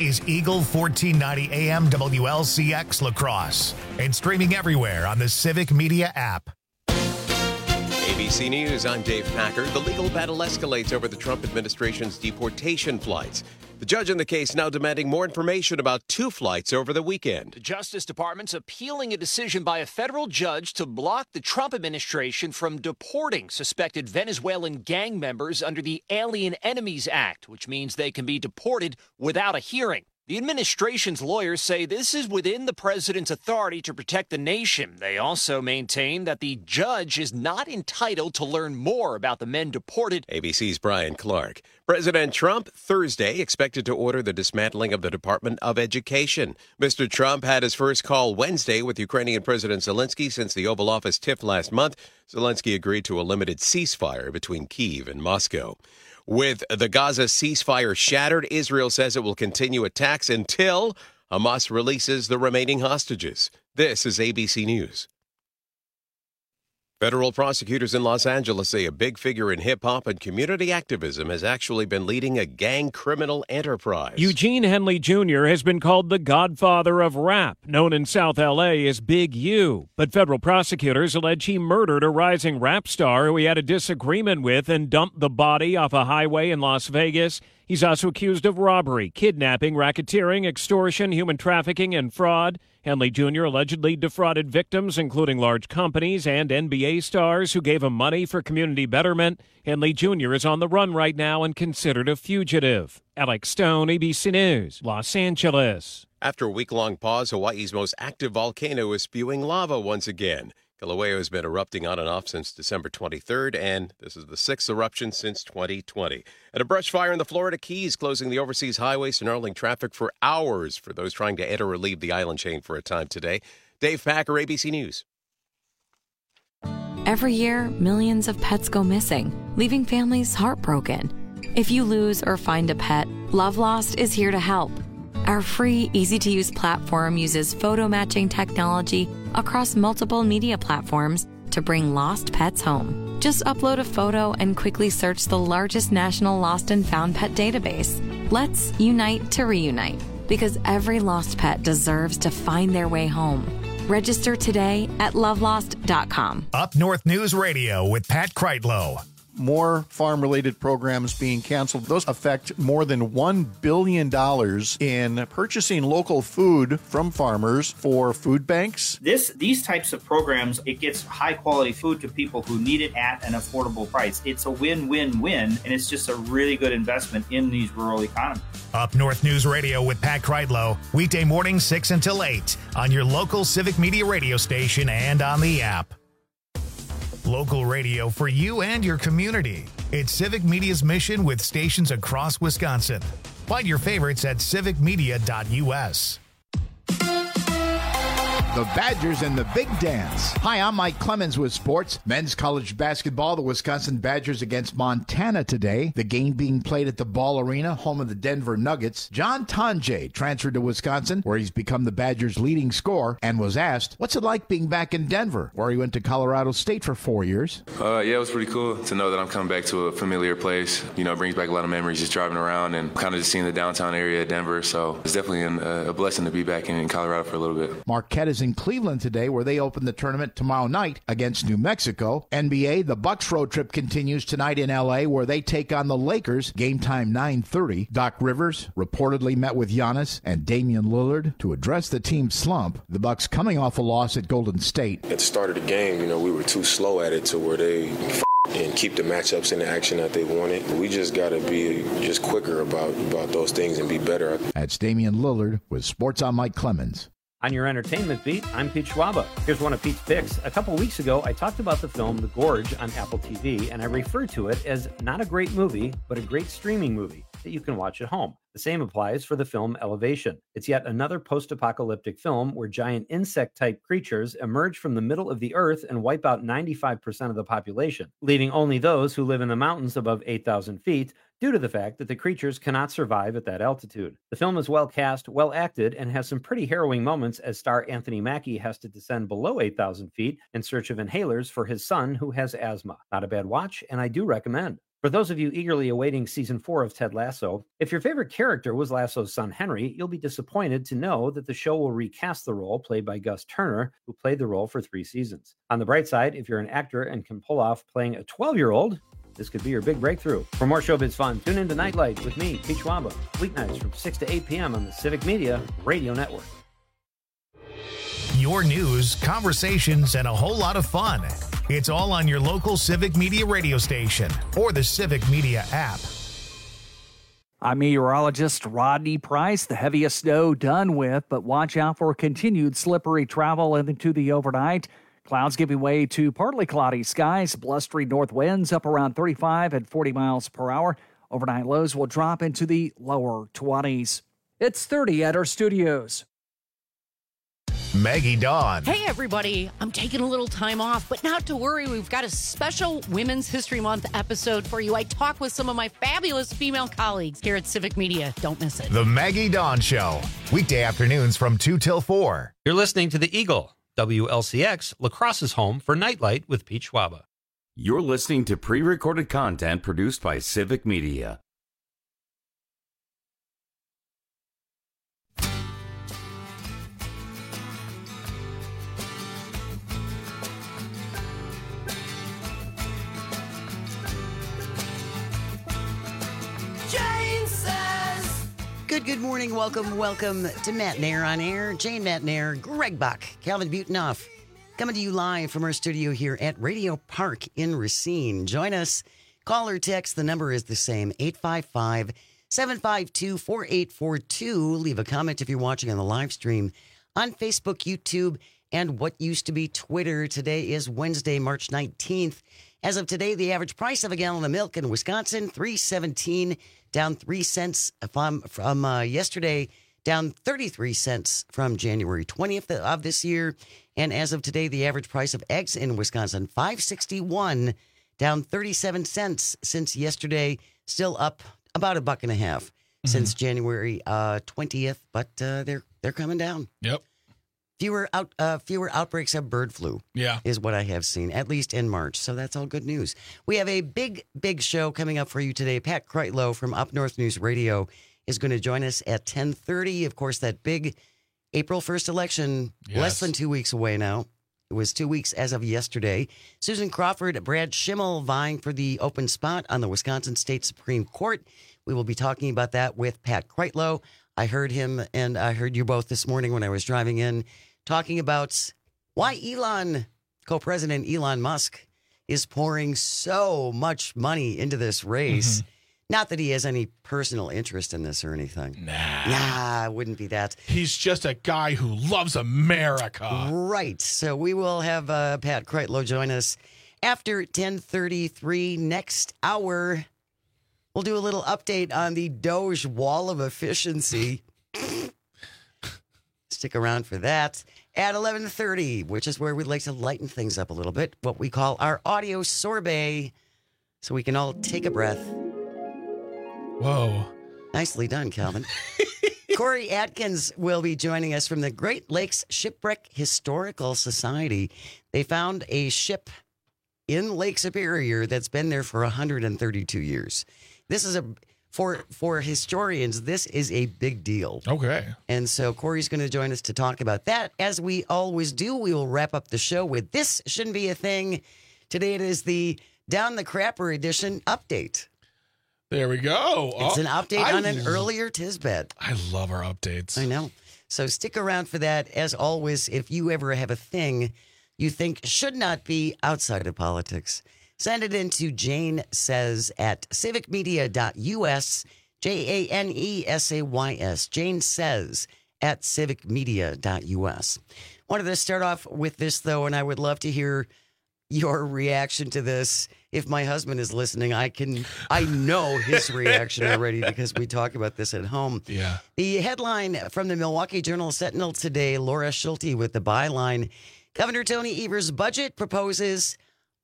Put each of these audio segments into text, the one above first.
is Eagle 1490 AM WLCX La Crosse and streaming everywhere on the Civic Media app. ABC News, I'm Dave Packer. The legal battle escalates over the Trump administration's deportation flights. The judge in the case now demanding more information about 2 flights over the weekend. The Justice Department's appealing a decision by a federal judge to block the Trump administration from deporting suspected Venezuelan gang members under the Alien Enemies Act, which means they can be deported without a hearing. The administration's lawyers say this is within the president's authority to protect the nation. They also maintain that the judge is not entitled to learn more about the men deported. ABC's Brian Clark. President Trump, Thursday, expected to order the dismantling of the Department of Education. Mr. Trump had his first call Wednesday with Ukrainian President Zelensky since the Oval Office tipped last month. Zelensky agreed to a limited ceasefire between Kyiv and Moscow. With the Gaza ceasefire shattered, Israel says it will continue attacks until Hamas releases the remaining hostages. This is ABC News. Federal prosecutors in Los Angeles say a big figure in hip-hop and community activism has actually been leading a gang criminal enterprise. Eugene Henley Jr. has been called the godfather of rap, known in South L.A. as Big U. But federal prosecutors allege he murdered a rising rap star who he had a disagreement with and dumped the body off a highway in Las Vegas. He's also accused of robbery, kidnapping, racketeering, extortion, human trafficking, and fraud. Henley Jr. allegedly defrauded victims, including large companies and NBA stars who gave him money for community betterment. Henley Jr. is on the run right now and considered a fugitive. Alex Stone, ABC News, Los Angeles. After a week-long pause, Hawaii's most active volcano is spewing lava once again. Kilauea has been erupting on and off since December 23rd, and this is the 6th eruption since 2020. And a brush fire in the Florida Keys, closing the overseas highway, snarling traffic for hours for those trying to enter or leave the island chain for a time today. Dave Packer, ABC News. Every year, millions of pets go missing, leaving families heartbroken. If you lose or find a pet, Love Lost is here to help. Our free, easy-to-use platform uses photo matching technology across multiple media platforms to bring lost pets home. Just upload a photo and quickly search the largest national lost and found pet database. Let's unite to reunite, because every lost pet deserves to find their way home. Register today at lovelost.com. Up North News Radio with Pat Kreitlow. More farm-related programs being canceled. Those affect more than $1 billion in purchasing local food from farmers for food banks. These types of programs, it gets high-quality food to people who need it at an affordable price. It's a win-win-win, and it's just a really good investment in these rural economies. Up North News Radio with Pat Kreitlow, weekday mornings 6 until 8 on your local Civic Media radio station and on the app. Local radio for you and your community. It's Civic Media's mission with stations across Wisconsin. Find your favorites at civicmedia.us. The Badgers and the Big Dance. Hi, I'm Mike Clemens with sports. Men's college basketball, the Wisconsin Badgers against Montana today. The game being played at the Ball Arena, home of the Denver Nuggets. John Tonje transferred to Wisconsin, where he's become the Badgers' leading scorer, and was asked, what's it like being back in Denver, where he went to Colorado State for 4 years? Yeah, it was pretty cool to know that I'm coming back to a familiar place. You know, it brings back a lot of memories just driving around and kind of just seeing the downtown area of Denver. So it's definitely a blessing to be back in Colorado for a little bit. Marquette is in Cleveland today, where they open the tournament tomorrow night against New Mexico. NBA, the Bucks road trip continues tonight in L.A., where they take on the Lakers. Game time 9:30. Doc Rivers reportedly met with Giannis and Damian Lillard to address the team's slump. The Bucks coming off a loss at Golden State. At the start of the game, we were too slow at it to where they and keep the matchups in the action that they wanted. We just got to be just quicker about those things and be better. That's Damian Lillard with Sports on Mike Clemens. On your entertainment beat, I'm Pete Schwaba. Here's one of Pete's picks. A couple weeks ago, I talked about the film The Gorge on Apple TV, and I referred to it as not a great movie, but a great streaming movie that you can watch at home. The same applies for the film Elevation. It's yet another post-apocalyptic film where giant insect-type creatures emerge from the middle of the earth and wipe out 95% of the population, leaving only those who live in the mountains above 8,000 feet due to the fact that the creatures cannot survive at that altitude. The film is well cast, well acted, and has some pretty harrowing moments as star Anthony Mackie has to descend below 8,000 feet in search of inhalers for his son who has asthma. Not a bad watch, and I do recommend. For those of you eagerly awaiting season 4 of Ted Lasso, if your favorite character was Lasso's son Henry, you'll be disappointed to know that the show will recast the role played by Gus Turner, who played the role for 3 seasons. On the bright side, if you're an actor and can pull off playing a 12-year-old, this could be your big breakthrough. For more showbiz fun, tune into Nightlight with me, Pete Schwaba, weeknights from 6 to 8 p.m. on the Civic Media Radio Network. Your news, conversations, and a whole lot of fun. It's all on your local Civic Media radio station or the Civic Media app. I'm meteorologist Rodney Price. The heaviest snow done with, but watch out for continued slippery travel into the overnight. Clouds giving way to partly cloudy skies, blustery north winds up around 35 and 40 miles per hour. Overnight lows will drop into the lower 20s. It's 30 at our studios. Maggie Dawn. Hey, everybody. I'm taking a little time off, but not to worry. We've got a special Women's History Month episode for you. I talk with some of my fabulous female colleagues here at Civic Media. Don't miss it. The Maggie Dawn Show. Weekday afternoons from 2 till 4. You're listening to The Eagle, WLCX, La Crosse's home for Nightlight with Pete Schwaba. You're listening to pre-recorded content produced by Civic Media. Good morning. Welcome to Matt Nair on Air. Jane Matt Nair, Greg Buck, Calvin Butonoff, coming to you live from our studio here at Radio Park in Racine. Join us. Call or text. The number is the same, 855-752-4842. Leave a comment if you're watching on the live stream on Facebook, YouTube, and what used to be Twitter. Today is Wednesday, March 19th. As of today, the average price of a gallon of milk in Wisconsin, $3.17, down 3 cents from yesterday, down 33 cents from January 20th of this year. And as of today, the average price of eggs in Wisconsin, $5.61, down 37 cents since yesterday, still up about $1.50 since January 20th, but they're coming down. Yep. Fewer outbreaks of bird flu is what I have seen, at least in March. So that's all good news. We have a big show coming up for you today. Pat Kreitlow from Up North News Radio is going to join us at 10:30. Of course, that big April 1st election, less than 2 weeks away now. It was 2 weeks as of yesterday. Susan Crawford, Brad Schimmel vying for the open spot on the Wisconsin State Supreme Court. We will be talking about that with Pat Kreitlow. I heard him and I heard you both this morning when I was driving in, talking about why co-president Elon Musk is pouring so much money into this race. Not that he has any personal interest in this or anything. Nah, it wouldn't be that. He's just a guy who loves America. Right. So we will have Pat Kreitlow join us after 10:33 next hour. We'll do a little update on the Doge wall of efficiency. Stick around for that. At 11:30, which is where we'd like to lighten things up a little bit, what we call our audio sorbet, so we can all take a breath. Whoa. Nicely done, Calvin. Corey Atkins will be joining us from the Great Lakes Shipwreck Historical Society. They found a ship in Lake Superior that's been there for 132 years. This is for historians, this is a big deal. Okay. And so Corey's going to join us to talk about that. As we always do, we will wrap up the show with This Shouldn't Be a Thing. Today it is the Down the Crapper edition update. There we go. It's an update on an earlier Tisbet. I love our updates. I know. So stick around for that. As always, if you ever have a thing you think should not be outside of politics, send it in to Jane Says at civicmedia.us, JANESAYS, Jane Says at civicmedia.us. Wanted to start off with this, though, and I would love to hear your reaction to this. If my husband is listening, I know his reaction already because we talk about this at home. Yeah. The headline from the Milwaukee Journal-Sentinel today, Laura Schulte with the byline, Governor Tony Evers' budget proposes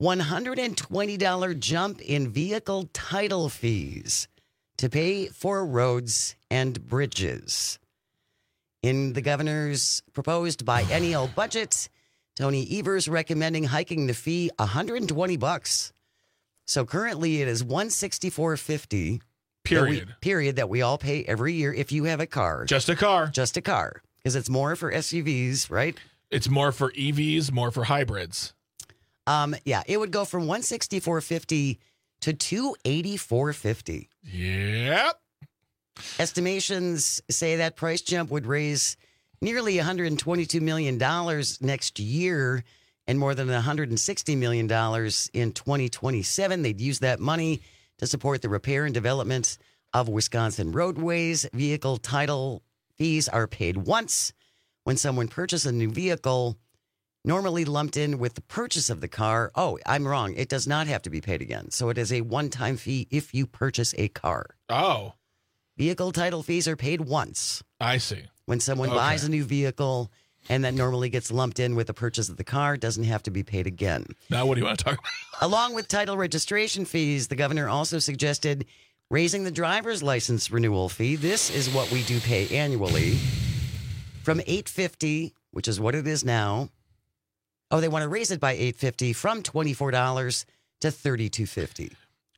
$120 jump in vehicle title fees to pay for roads and bridges. In the governor's proposed biennial budget, Tony Evers recommending hiking the fee $120. So currently it is $164.50. Period. That we all pay every year if you have a car. Just a car. Just a car. Because it's more for SUVs, right? It's more for EVs, more for hybrids. Yeah, it would go from $164.50 to $284.50. Yep. Estimations say that price jump would raise nearly $122 million next year and more than $160 million in 2027. They'd use that money to support the repair and development of Wisconsin roadways. Vehicle title fees are paid once when someone purchases a new vehicle, normally lumped in with the purchase of the car. Oh, I'm wrong. It does not have to be paid again. So it is a one-time fee if you purchase a car. Oh. Vehicle title fees are paid once. I see. When someone buys a new vehicle, and that normally gets lumped in with the purchase of the car, doesn't have to be paid again. Now, what do you want to talk about? Along with title registration fees, the governor also suggested raising the driver's license renewal fee. This is what we do pay annually, from $8.50, which is what it is now. Oh, they want to raise it by $8.50 from $24 to $32.50.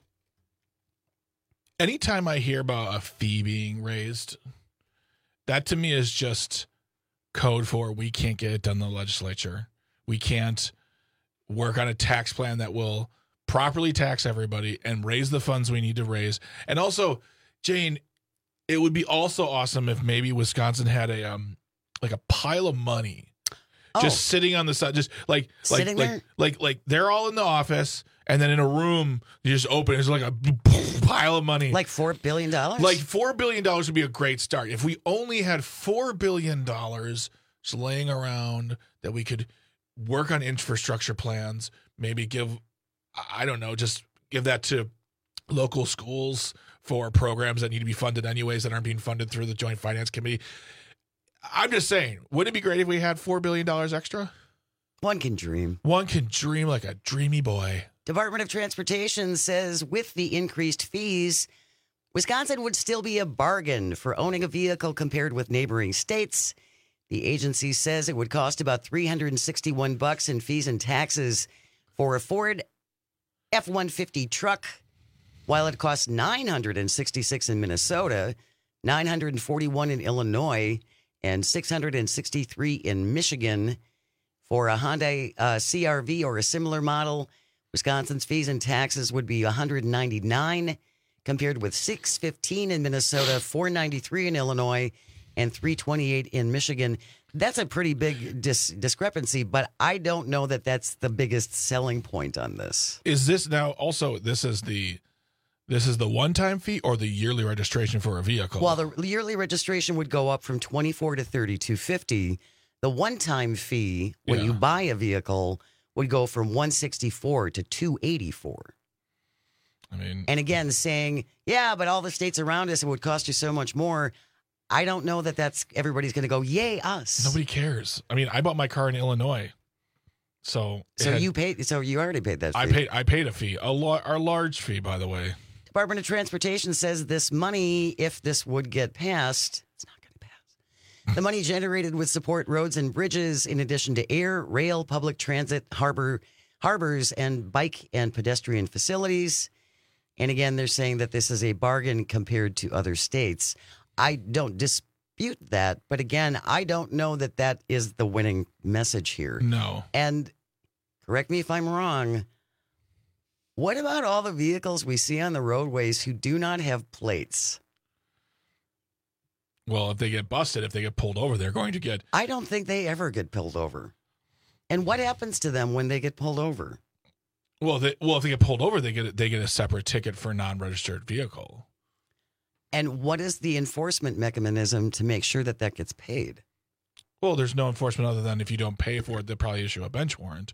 Anytime I hear about a fee being raised, that to me is just code for we can't get it done in the legislature. We can't work on a tax plan that will properly tax everybody and raise the funds we need to raise. And also, Jane, it would be also awesome if maybe Wisconsin had a pile of money just sitting on the side, just like they're all in the office, and then in a room you just open, it's like a pile of money, like $4 billion. Like $4 billion would be a great start. If we only had $4 billion just laying around that we could work on infrastructure plans, maybe give that to local schools for programs that need to be funded anyways that aren't being funded through the Joint Finance Committee. I'm just saying, wouldn't it be great if we had $4 billion extra? One can dream. One can dream like a dreamy boy. Department of Transportation says with the increased fees, Wisconsin would still be a bargain for owning a vehicle compared with neighboring states. The agency says it would cost about $361 in fees and taxes for a Ford F-150 truck, while it costs $966 in Minnesota, $941 in Illinois, and $663 in Michigan. For a Hyundai CR-V or a similar model, Wisconsin's fees and taxes would be $199, compared with $615 in Minnesota, $493 in Illinois, and $328 in Michigan. That's a pretty big discrepancy, but I don't know that that's the biggest selling point on this. Is this now also, this is the one-time fee or the yearly registration for a vehicle? Well, the yearly registration would go up from $24 to $32.50. The one-time fee when you buy a vehicle would go from $164 to $284. I mean, and again, saying, yeah, but all the states around us, it would cost you so much more. I don't know that that's everybody's going to go, yay, us. Nobody cares. I mean, I bought my car in Illinois. So you already paid that fee. I paid a fee, a large fee, by the way. Department of Transportation says this money, if this would get passed, it's not going to pass. The money generated would support roads and bridges in addition to air, rail, public transit, harbors, and bike and pedestrian facilities. And again, they're saying that this is a bargain compared to other states. I don't dispute that. But again, I don't know that that is the winning message here. No. And correct me if I'm wrong. What about all the vehicles we see on the roadways who do not have plates? Well, if they get busted, if they get pulled over, they're going to get... I don't think they ever get pulled over. And what happens to them when they get pulled over? Well, if they get pulled over, they get a separate ticket for a non-registered vehicle. And what is the enforcement mechanism to make sure that that gets paid? Well, there's no enforcement other than if you don't pay for it, they'll probably issue a bench warrant.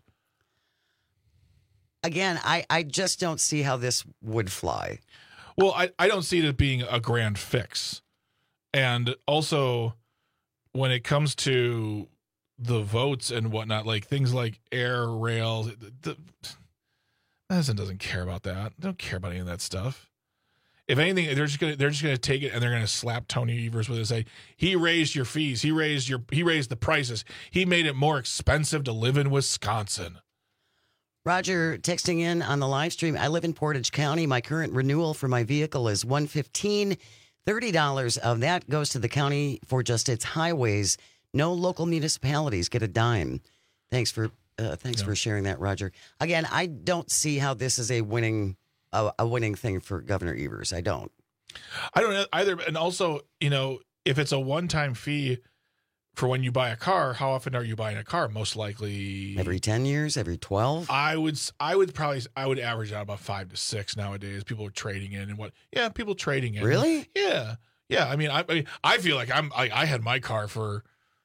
Again, I just don't see how this would fly. Well, I don't see it as being a grand fix. And also, when it comes to the votes and whatnot, like things like air, rail, Madison doesn't care about that. They don't care about any of that stuff. If anything, they're just gonna take it and they're gonna slap Tony Evers with it and say, he raised your fees, he raised the prices, he made it more expensive to live in Wisconsin. Roger texting in on the live stream. I live in Portage County. My current renewal for my vehicle is $115. $30 of that goes to the county for just its highways. No local municipalities get a dime. Thanks for sharing that, Roger. Again, I don't see how this is a winning thing for Governor Evers. I don't either. And also, if it's a one-time fee for when you buy a car, how often are you buying a car? Most likely every 10 years, every 12. I would average out about 5 to 6 nowadays. People are trading in and people trading in. Really? Yeah. I mean, I feel like I had my car for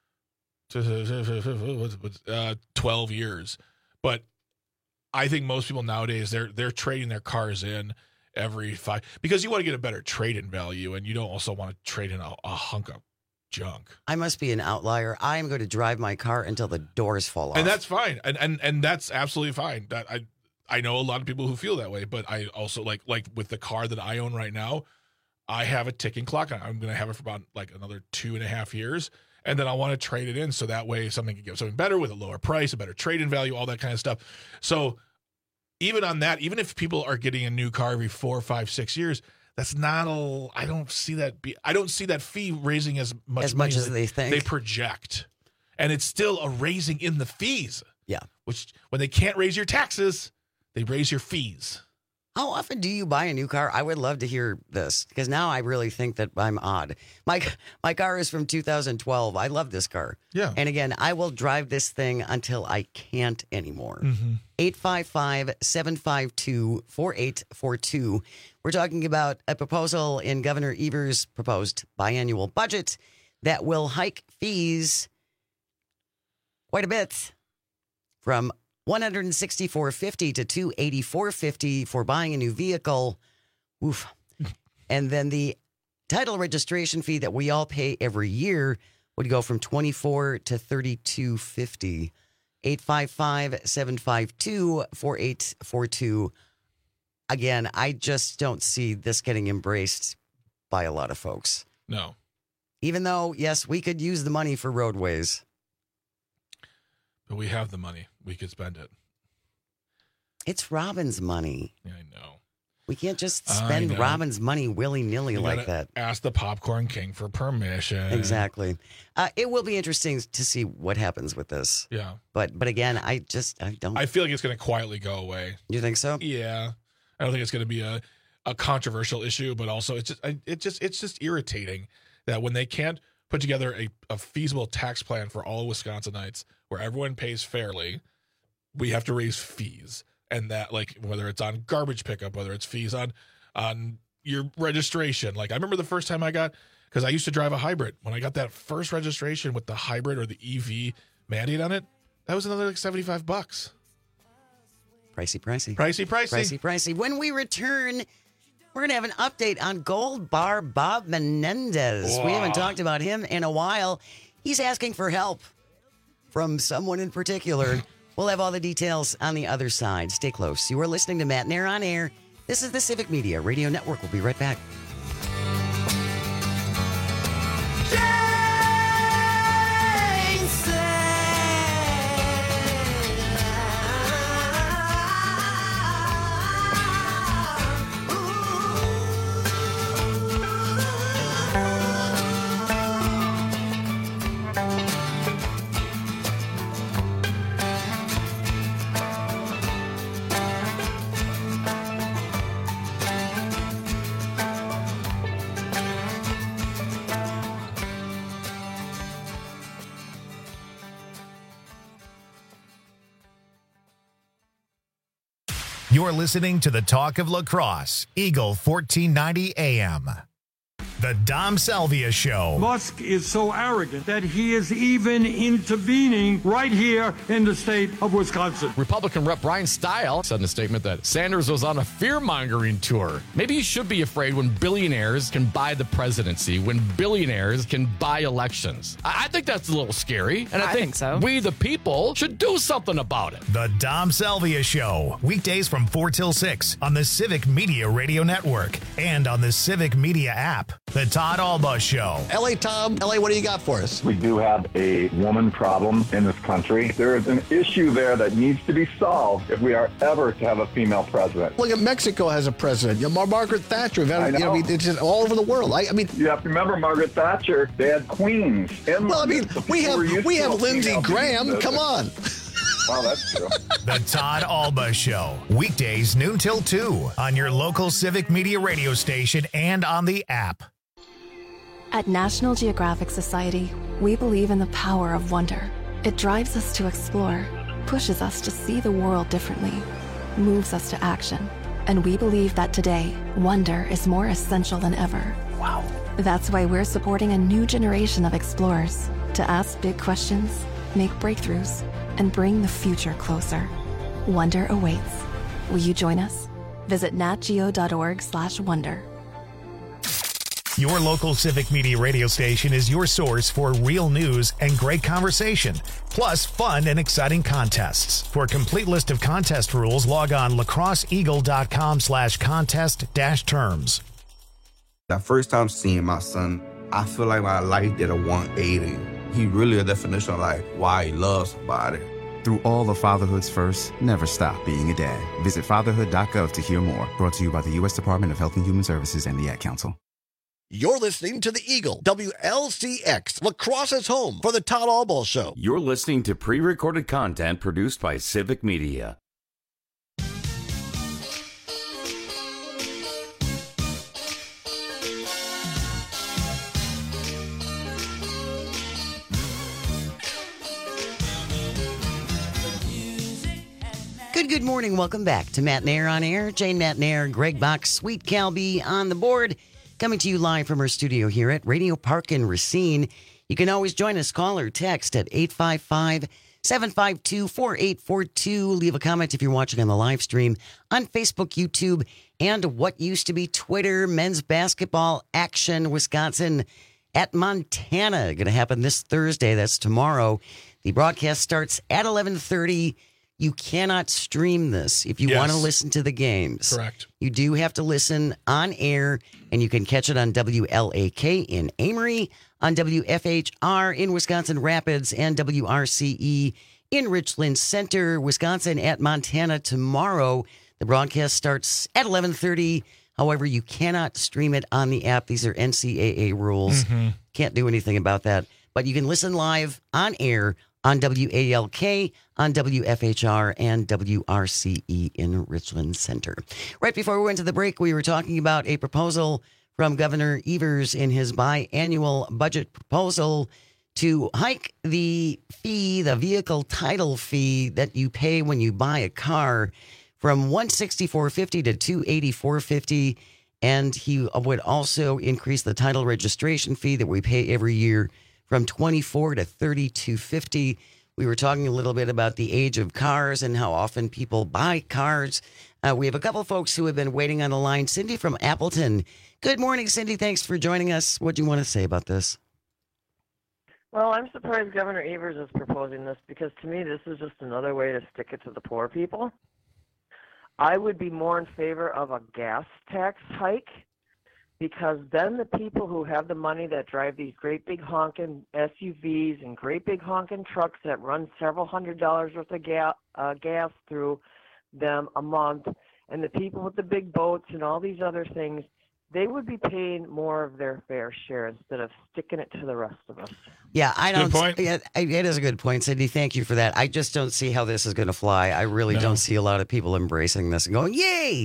12 years, but I think most people nowadays they're trading their cars in every 5 because you want to get a better trade-in value, and you don't also want to trade in a hunk of junk. I must be an outlier. I am going to drive my car until the doors fall off. And that's fine. And that's absolutely fine. That I know a lot of people who feel that way, but I also like with the car that I own right now, I have a ticking clock. I'm going to have it for about another 2.5 years. And then I want to trade it in so that way something can get something better with a lower price, a better trade-in value, all that kind of stuff. So even on that, even if people are getting a new car every 4, 5, 6 years, that's not I don't see that fee raising as much as they think. They project. And it's still a raising in the fees. Yeah. Which when they can't raise your taxes, they raise your fees. How often do you buy a new car? I would love to hear this because now I really think that I'm odd. My car is from 2012. I love this car. Yeah. And again, I will drive this thing until I can't anymore. 855-752-4842. We're talking about a proposal in Governor Evers' proposed biannual budget that will hike fees quite a bit from $164.50 to $284.50 for buying a new vehicle. Oof. And then the title registration fee that we all pay every year would go from $24 to $32.50. 855-752-4842. Again, I just don't see this getting embraced by a lot of folks. No. Even though, yes, we could use the money for roadways. But we have the money. We could spend it. It's Robin's money. Yeah, I know. We can't just spend Robin's money willy-nilly like that. Ask the Popcorn King for permission. Exactly. It will be interesting to see what happens with this. Yeah. But again, I don't. I feel like it's going to quietly go away. You think so? Yeah. I don't think it's going to be a controversial issue, but also it's just irritating that when they can't put together a feasible tax plan for all Wisconsinites where everyone pays fairly, we have to raise fees. And that, whether it's on garbage pickup, whether it's fees on your registration. I remember the first time because I used to drive a hybrid. When I got that first registration with the hybrid or the EV mandate on it, that was another $75. Pricey. When we return, we're going to have an update on Gold Bar Bob Menendez. Wow. We haven't talked about him in a while. He's asking for help from someone in particular. We'll have all the details on the other side. Stay close. You are listening to Matt Nair on Air. This is the Civic Media Radio Network. We'll be right back. You're listening to the Talk of Lacrosse, Eagle 1490 AM. The Dom Salvia Show. Musk is so arrogant that he is even intervening right here in the state of Wisconsin. Republican Rep. Brian Stile said in a statement that Sanders was on a fear-mongering tour. Maybe you should be afraid when billionaires can buy the presidency, when billionaires can buy elections. I think that's a little scary, and I think so. We, the people, should do something about it. The Dom Salvia Show, weekdays from 4 till 6 on the Civic Media Radio Network and on the Civic Media app. The Todd Alba Show. L.A. Tom, L.A., what do you got for us? We do have a woman problem in this country. There is an issue there that needs to be solved if we are ever to have a female president. Look at Mexico has a president. Margaret Thatcher. It's just all over the world. I mean, you have to remember Margaret Thatcher. They had queens. We have Lindsey Graham. Come on. Wow, that's true. The Todd Alba Show. Weekdays noon till 2 on your local Civic Media radio station and on the app. At National Geographic Society, we believe in the power of wonder. It drives us to explore, pushes us to see the world differently, moves us to action. And we believe that today, wonder is more essential than ever. Wow. That's why we're supporting a new generation of explorers to ask big questions, make breakthroughs, and bring the future closer. Wonder awaits. Will you join us? Visit natgeo.org/wonder. Your local Civic Media radio station is your source for real news and great conversation, plus fun and exciting contests. For a complete list of contest rules, log on lacrosseeagle.com/contest-terms. The first time seeing my son, I feel like my life did a 180. He really a definition of like why he loves somebody. Through all of fatherhood's first, never stop being a dad. Visit fatherhood.gov to hear more. Brought to you by the U.S. Department of Health and Human Services and the Ad Council. You're listening to the Eagle, WLCX, La Crosse's home for the Todd Alba Show. You're listening to pre-recorded content produced by Civic Media. Good morning. Welcome back to Matt Nair on Air. Jane Matt Nair, Greg Bach, Sweet Calby on the board. Coming to you live from our studio here at Radio Park in Racine. You can always join us. Call or text at 855-752-4842. Leave a comment if you're watching on the live stream on Facebook, YouTube, and what used to be Twitter. Men's basketball action, Wisconsin at Montana. Going to happen this Thursday. That's tomorrow. The broadcast starts at 11:30. You cannot stream this if you want to listen to the games. Correct. You do have to listen on air, and you can catch it on WLAK in Amory, on WFHR in Wisconsin Rapids, and WRCE in Richland Center, Wisconsin at Montana tomorrow. The broadcast starts at 11:30. However, you cannot stream it on the app. These are NCAA rules. Can't do anything about that. But you can listen live on air on WALK, on WFHR, and WRCE in Richland Center. Right before we went to the break, we were talking about a proposal from Governor Evers in his biannual budget proposal to hike the fee, the vehicle title fee that you pay when you buy a car from $164.50 to $284.50. And he would also increase the title registration fee that we pay every year from $24 to $32.50. We were talking a little bit about the age of cars and how often people buy cars. We have a couple folks who have been waiting on the line. Cindy from Appleton. Good morning, Cindy. Thanks for joining us. What do you want to say about this? Well, I'm surprised Governor Evers is proposing this because to me this is just another way to stick it to the poor people. I would be more in favor of a gas tax hike, because then the people who have the money that drive these great big honking SUVs and great big honking trucks that run several $100s worth of gas through them a month, and the people with the big boats and all these other things, they would be paying more of their fair share instead of sticking it to the rest of us. Yeah, I don't. It is a good point, Cindy. Thank you for that. I just don't see how this is going to fly. I really don't see a lot of people embracing this and going, "Yay!"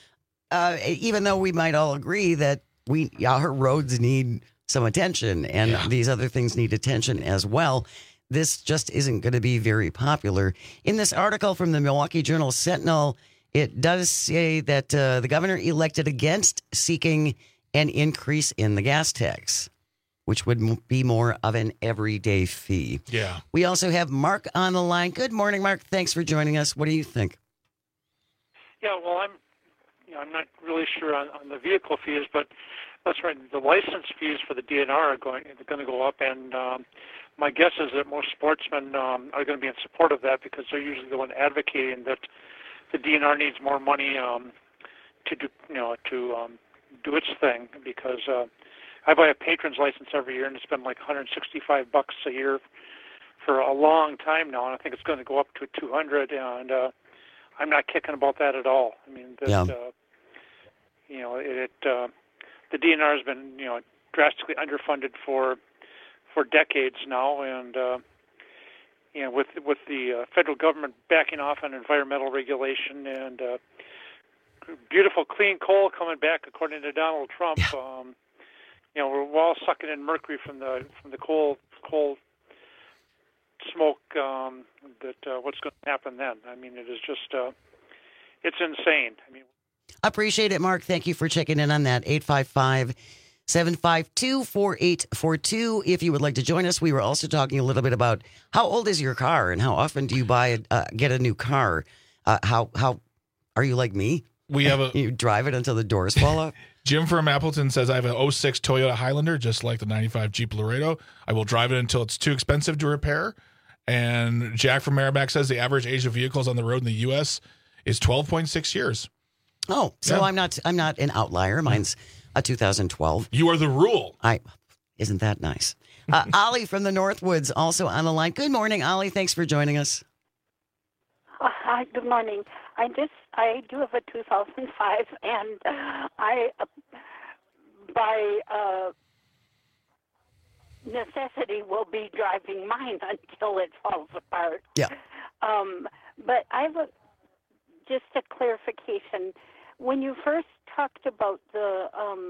Even though we might all agree that our roads need some attention and these other things need attention as well, this just isn't going to be very popular. In this article from the Milwaukee Journal Sentinel, it does say that the governor elected against seeking an increase in the gas tax, which would be more of an everyday fee. Yeah. We also have Mark on the line. Good morning, Mark. Thanks for joining us. What do you think? Yeah, well, I'm not really sure on the vehicle fees, but that's right. The license fees for the DNR are going to go up, and my guess is that most sportsmen are going to be in support of that because they're usually the one advocating that the DNR needs more money to do its thing, because I buy a patron's license every year, and it's been like $165 a year for a long time now, and I think it's going to go up to $200, and I'm not kicking about that at all. I mean, the DNR has been, drastically underfunded for decades now, and with the federal government backing off on environmental regulation and beautiful clean coal coming back, according to Donald Trump. We're all sucking in mercury from the coal smoke. What's going to happen then? I mean, it is just it's insane. I mean, appreciate it, Mark. Thank you for checking in on that. 855-752-4842. If you would like to join us, we were also talking a little bit about how old is your car and how often do you get a new car? How are you like me? We have you drive it until the doors fall off. Jim from Appleton says, I have an 06 Toyota Highlander, just like the 95 Jeep Laredo. I will drive it until it's too expensive to repair. And Jack from Merrimack says the average age of vehicles on the road in the U.S. is 12.6 years. Oh, so yeah. I'm not an outlier. Mine's a 2012. You are the rule. Isn't that nice? Ollie from the Northwoods also on the line. Good morning, Ollie. Thanks for joining us. Hi, good morning. I do have a 2005, and I by necessity will be driving mine until it falls apart. Yeah. But I have just a clarification. When you first talked about the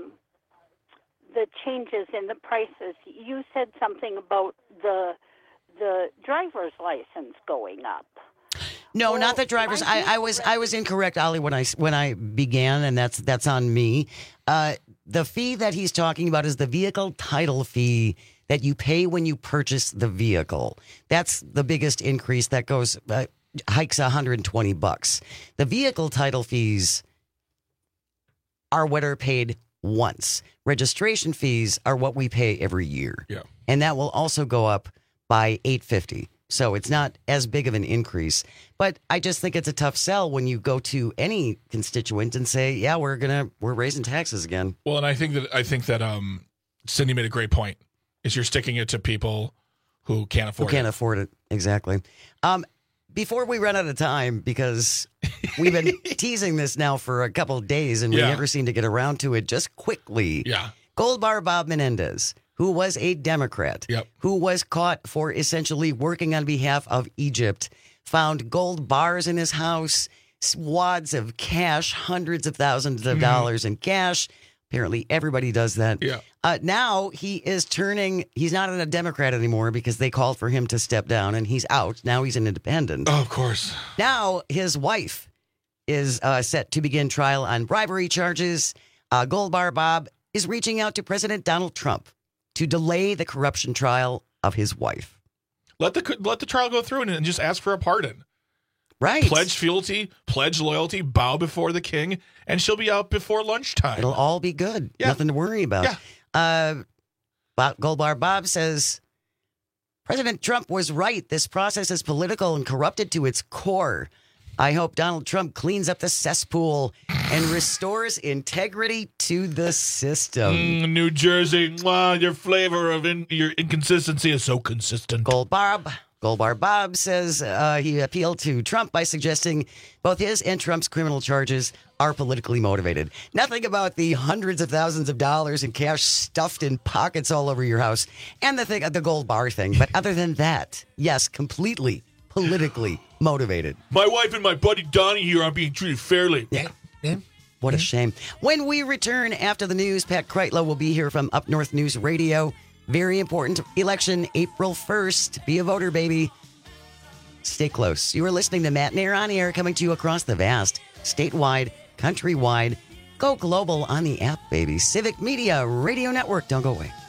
changes in the prices, you said something about the driver's license going up. No, not the drivers. I was incorrect, Ollie, when I began, and that's on me. The fee that he's talking about is the vehicle title fee that you pay when you purchase the vehicle. That's the biggest increase. That goes hikes $120. The vehicle title fees are what are paid once. Registration fees are what we pay every year. Yeah. And that will also go up by $850. So it's not as big of an increase. But I just think it's a tough sell when you go to any constituent and say, yeah, we're raising taxes again. Well, and I think that Cindy made a great point. Is you're sticking it to people who can't afford it. Exactly. Before we run out of time, because we've been teasing this now for a couple of days and we never seem to get around to it, just quickly. Yeah. Gold Bar Bob Menendez, who was a Democrat, who was caught for essentially working on behalf of Egypt, found gold bars in his house, wads of cash, hundreds of thousands of dollars in cash. Apparently everybody does that. Yeah. Now he's not a Democrat anymore because they called for him to step down and he's out. Now he's an independent. Oh, of course. Now his wife is set to begin trial on bribery charges. Gold Bar Bob is reaching out to President Donald Trump to delay the corruption trial of his wife. Let the trial go through and just ask for a pardon. Right. Pledge fealty, pledge loyalty, bow before the king, and she'll be out before lunchtime. It'll all be good. Yeah. Nothing to worry about. Yeah. Gold Bar Bob says, President Trump was right. This process is political and corrupted to its core. I hope Donald Trump cleans up the cesspool and restores integrity to the system. New Jersey, your flavor of your inconsistency is so consistent. Gold Bar Bob says he appealed to Trump by suggesting both his and Trump's criminal charges are politically motivated. Nothing about the hundreds of thousands of dollars in cash stuffed in pockets all over your house and the gold bar thing. But other than that, yes, completely politically motivated. My wife and my buddy Donnie here aren't being treated fairly. Yeah. What a shame. When we return after the news, Pat Kreitlow will be here from Up North News Radio. Very important election, April 1st. Be a voter, baby. Stay close. You are listening to Matt Nair on Air, coming to you across the vast, statewide, countrywide. Go global on the app, baby. Civic Media Radio Network. Don't go away.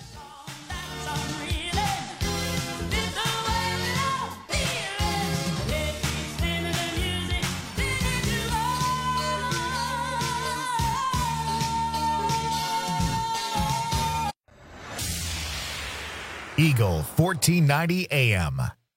Eagle 1490 AM.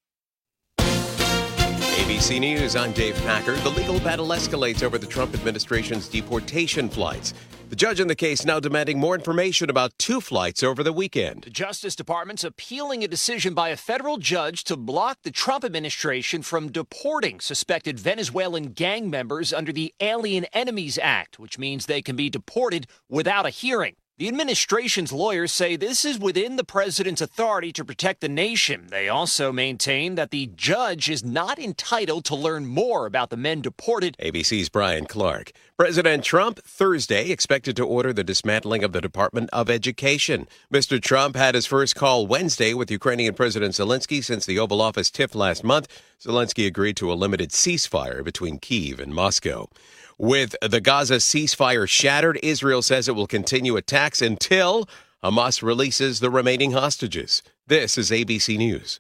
ABC News, I'm Dave Packer. The legal battle escalates over the Trump administration's deportation flights. The judge in the case now demanding more information about 2 flights over the weekend. The Justice Department's appealing a decision by a federal judge to block the Trump administration from deporting suspected Venezuelan gang members under the Alien Enemies Act, which means they can be deported without a hearing. The administration's lawyers say this is within the president's authority to protect the nation. They also maintain that the judge is not entitled to learn more about the men deported. ABC's Brian Clark. President Trump, Thursday, expected to order the dismantling of the Department of Education. Mr. Trump had his first call Wednesday with Ukrainian President Zelensky since the Oval Office tiff last month. Zelensky agreed to a limited ceasefire between Kyiv and Moscow. With the Gaza ceasefire shattered, Israel says it will continue attacks until Hamas releases the remaining hostages. This is ABC News.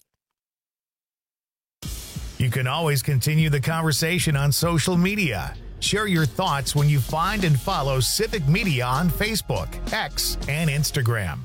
You can always continue the conversation on social media. Share your thoughts when you find and follow Civic Media on Facebook, X, and Instagram.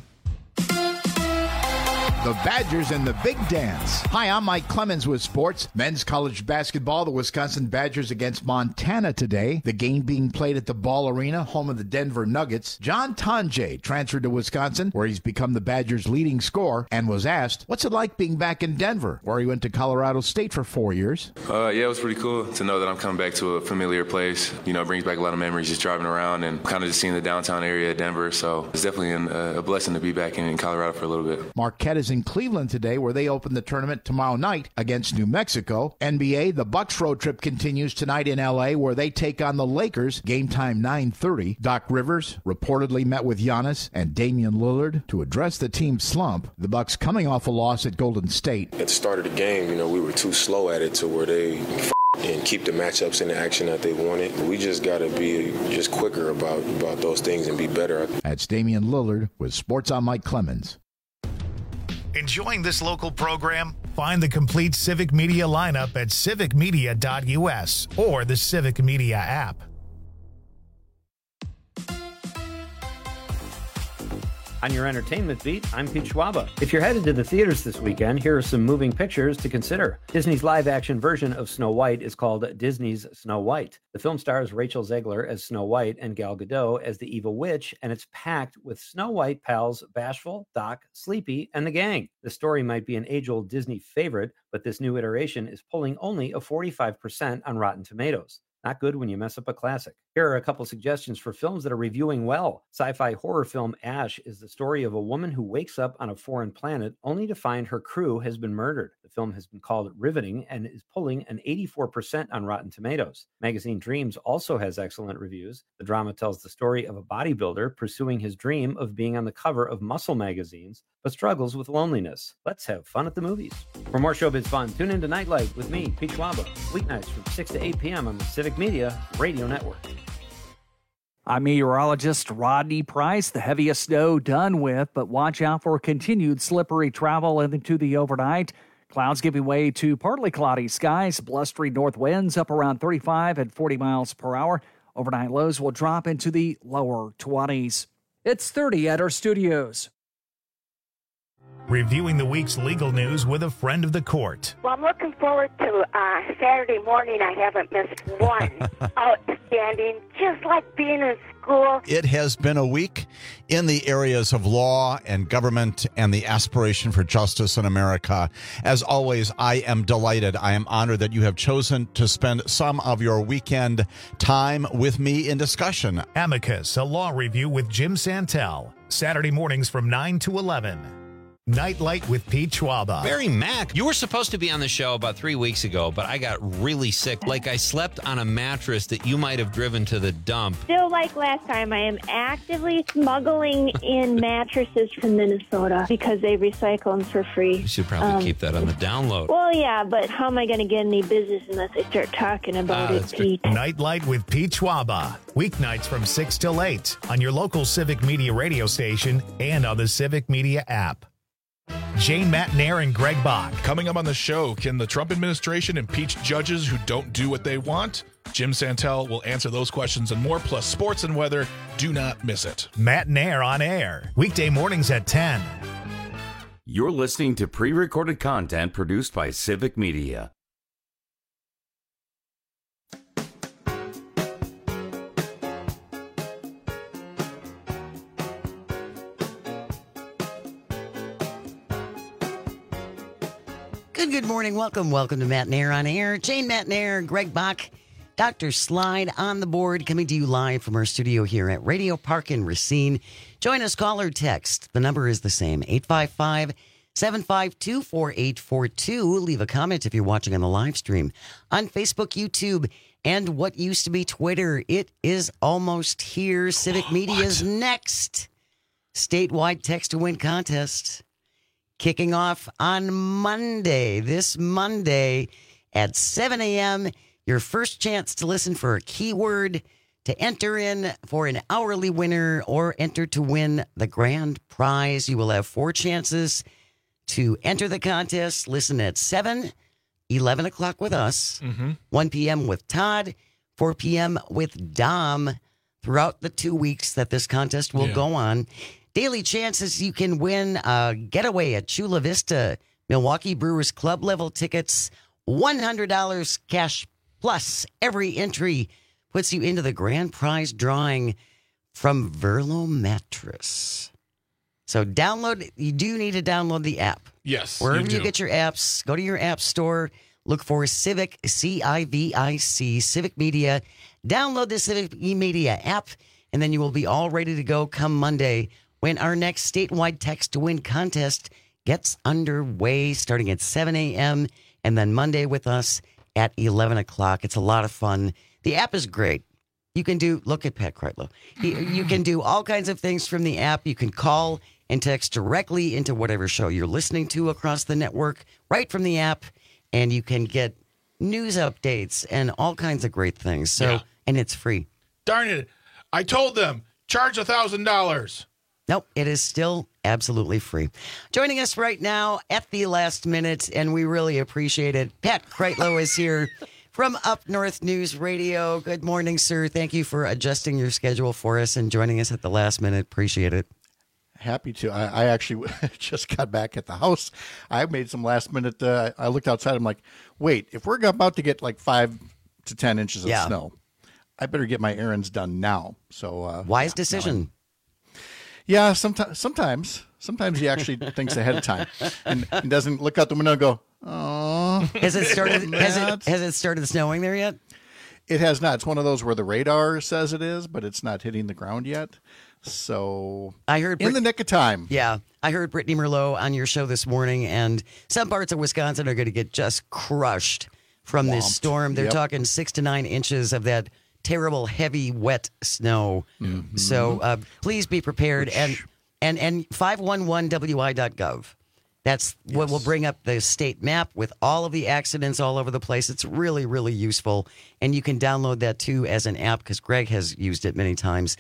The Badgers and the Big Dance. Hi, I'm Mike Clemens with sports. Men's college basketball, the Wisconsin Badgers against Montana today. The game being played at the Ball Arena, home of the Denver Nuggets. John Tonje transferred to Wisconsin, where he's become the Badgers' leading scorer, and was asked, what's it like being back in Denver, where he went to Colorado State for 4 years? Yeah, it was pretty cool to know that I'm coming back to a familiar place. You know, it brings back a lot of memories just driving around and kind of just seeing the downtown area of Denver. So it's definitely a blessing to be back in Colorado for a little bit. Marquette is in Cleveland today, where they open the tournament tomorrow night against New Mexico. NBA, the Bucks road trip continues tonight in L.A., where they take on the Lakers. Game time 9:30. Doc Rivers reportedly met with Giannis and Damian Lillard to address the team's slump. The Bucks coming off a loss at Golden State. At the start of the game, we were too slow at it to where they and keep the matchups in the action that they wanted. We just got to be just quicker about those things and be better. That's Damian Lillard with Sports on Mike Clemens. Enjoying this local program? Find the complete Civic Media lineup at civicmedia.us or the Civic Media app. On your entertainment beat, I'm Pete Schwaba. If you're headed to the theaters this weekend, here are some moving pictures to consider. Disney's live-action version of Snow White is called Disney's Snow White. The film stars Rachel Zegler as Snow White and Gal Gadot as the evil witch, and it's packed with Snow White pals Bashful, Doc, Sleepy, and the gang. The story might be an age-old Disney favorite, but this new iteration is pulling only a 45% on Rotten Tomatoes. Not good when you mess up a classic. Here are a couple suggestions for films that are reviewing well. Sci-fi horror film Ash is the story of a woman who wakes up on a foreign planet only to find her crew has been murdered. The film has been called riveting and is pulling an 84% on Rotten Tomatoes. Magazine Dreams also has excellent reviews. The drama tells the story of a bodybuilder pursuing his dream of being on the cover of muscle magazines, but struggles with loneliness. Let's have fun at the movies. For more showbiz fun, tune in to Nightlight with me, Pete Schwaba, weeknights from 6 to 8 p.m. on the Civic Media Radio Network. I'm meteorologist Rodney Price. The heaviest snow done with, but watch out for continued slippery travel into the overnight. Clouds giving way to partly cloudy skies, blustery north winds up around 35 and 40 miles per hour. Overnight lows will drop into the lower 20s. It's 30 at our studios. Reviewing the week's legal news with a friend of the court. Well, I'm looking forward to Saturday morning. I haven't missed one. Outstanding, just like being in school. It has been a week in the areas of law and government and the aspiration for justice in America. As always, I am delighted. I am honored that you have chosen to spend some of your weekend time with me in discussion. Amicus, a law review with Jim Santel. Saturday mornings from 9 to 11. Nightlight with Pete Schwaba. Barry Mack, you were supposed to be on the show about 3 weeks ago, but I got really sick. Like I slept on a mattress that you might have driven to the dump. Still like last time, I am actively smuggling in mattresses from Minnesota because they recycle them for free. You should probably keep that on the download. Well, yeah, but how am I going to get any business unless I start talking about it, Pete? Nightlight with Pete Schwaba. Weeknights from 6 till 8 on your local Civic Media radio station and on the Civic Media app. Jane Matnair and Greg Bach. Coming up on the show, can the Trump administration impeach judges who don't do what they want? Jim Santel will answer those questions and more, plus sports and weather. Do not miss it. Matnair on air, weekday mornings at 10. You're listening to pre-recorded content produced by Civic Media. Good morning. Welcome to Matt Nair on Air. Jane Matt Nair, Greg Bach, Dr. Slide on the board, coming to you live from our studio here at Radio Park in Racine. Join us, call or text. The number is the same, 855-752-4842. Leave a comment if you're watching on the live stream on Facebook, YouTube, and what used to be Twitter. It is almost here. Civic Media's next statewide text to win contest. Kicking off on Monday, this Monday at 7 a.m., your first chance to listen for a keyword, to enter in for an hourly winner, or enter to win the grand prize. You will have 4 chances to enter the contest. Listen at 7, 11 o'clock with us, 1 p.m. with Todd, 4 p.m. with Dom throughout the 2 weeks that this contest will go on. Daily chances you can win a getaway at Chula Vista, Milwaukee Brewers Club level tickets, $100 cash plus. Every entry puts you into the grand prize drawing from Verlo Mattress. So you do need to download the app. Yes. Wherever you get your apps, go to your app store, look for Civic, C-I-V-I-C, Civic Media. Download the Civic Media app, and then you will be all ready to go come Monday when our next statewide text to win contest gets underway, starting at 7 a.m. and then Monday with us at 11 o'clock. It's a lot of fun. The app is great. You can look at Pat Kreitlow. You can do all kinds of things from the app. You can call and text directly into whatever show you're listening to across the network right from the app, and you can get news updates and all kinds of great things. So, and it's free. Darn it. I told them, charge $1,000. Nope, it is still absolutely free. Joining us right now at the last minute, and we really appreciate it, Pat Kreitlow is here from Up North News Radio. Good morning, sir. Thank you for adjusting your schedule for us and joining us at the last minute. Appreciate it. Happy to. I actually just got back at the house. I made some last minute. I looked outside. I'm like, wait, if we're about to get like 5 to 10 inches of snow, I better get my errands done now. So wise decision. Yeah, sometimes he actually thinks ahead of time and doesn't look out the window and go, "Oh." Has it started? Has it started snowing there yet? It has not. It's one of those where the radar says it is, but it's not hitting the ground yet. So I heard in the nick of time. Yeah, I heard Brittany Merlot on your show this morning, and some parts of Wisconsin are going to get just crushed from this storm. They're talking 6 to 9 inches of that terrible, heavy, wet snow. Mm-hmm. So please be prepared. And 511wi.gov. That's what will bring up the state map with all of the accidents all over the place. It's really, really useful. And you can download that, too, as an app because Greg has used it many times.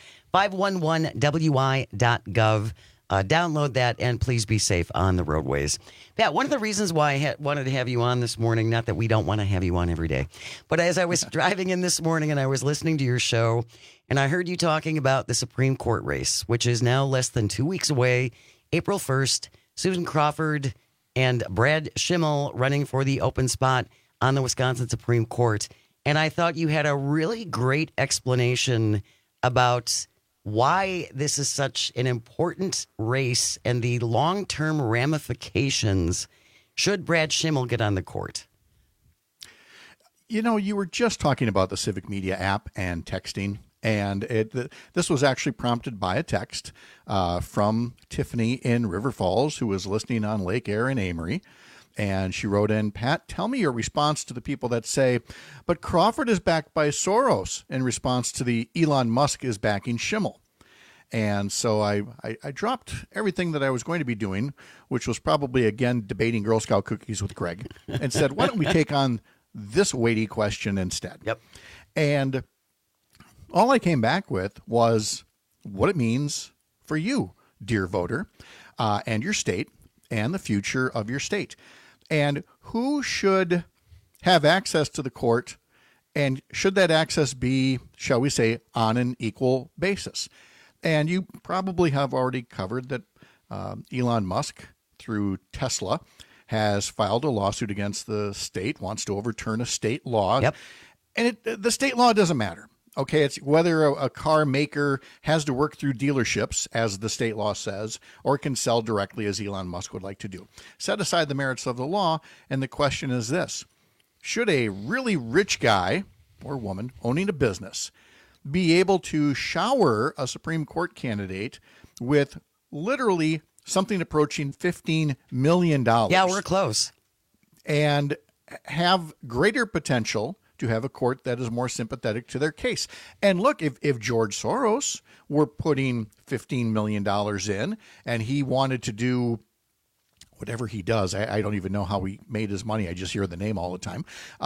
511wi.gov. Download that, and please be safe on the roadways. Pat, one of the reasons why I wanted to have you on this morning, not that we don't want to have you on every day, but as I was driving in this morning and I was listening to your show, and I heard you talking about the Supreme Court race, which is now less than 2 weeks away, April 1st, Susan Crawford and Brad Schimmel running for the open spot on the Wisconsin Supreme Court. And I thought you had a really great explanation about why this is such an important race and the long-term ramifications should Brad Schimmel get on the court. You know, you were just talking about the Civic Media app and texting, and this was actually prompted by a text from Tiffany in River Falls, who was listening on Lake Air in Amory. And she wrote in, Pat, tell me your response to the people that say, but Crawford is backed by Soros, in response to the Elon Musk is backing Schimmel. And so I dropped everything that I was going to be doing, which was probably, again, debating Girl Scout cookies with Greg, and said, why don't we take on this weighty question instead? Yep. And all I came back with was what it means for you, dear voter, and your state, and the future of your state. And who should have access to the court, and should that access be, shall we say, on an equal basis? And you probably have already covered that Elon Musk, through Tesla, has filed a lawsuit against the state, wants to overturn a state law. Yep. And the state law doesn't matter. Okay, it's whether a car maker has to work through dealerships, as the state law says, or can sell directly, as Elon Musk would like to do. Set aside the merits of the law, and the question is this. Should a really rich guy or woman owning a business be able to shower a Supreme Court candidate with literally something approaching $15 million? Yeah, we're close. And have greater potential to have a court that is more sympathetic to their case. And look, if George Soros were putting $15 million in and he wanted to do whatever he does, I don't even know how he made his money. I just hear the name all the time.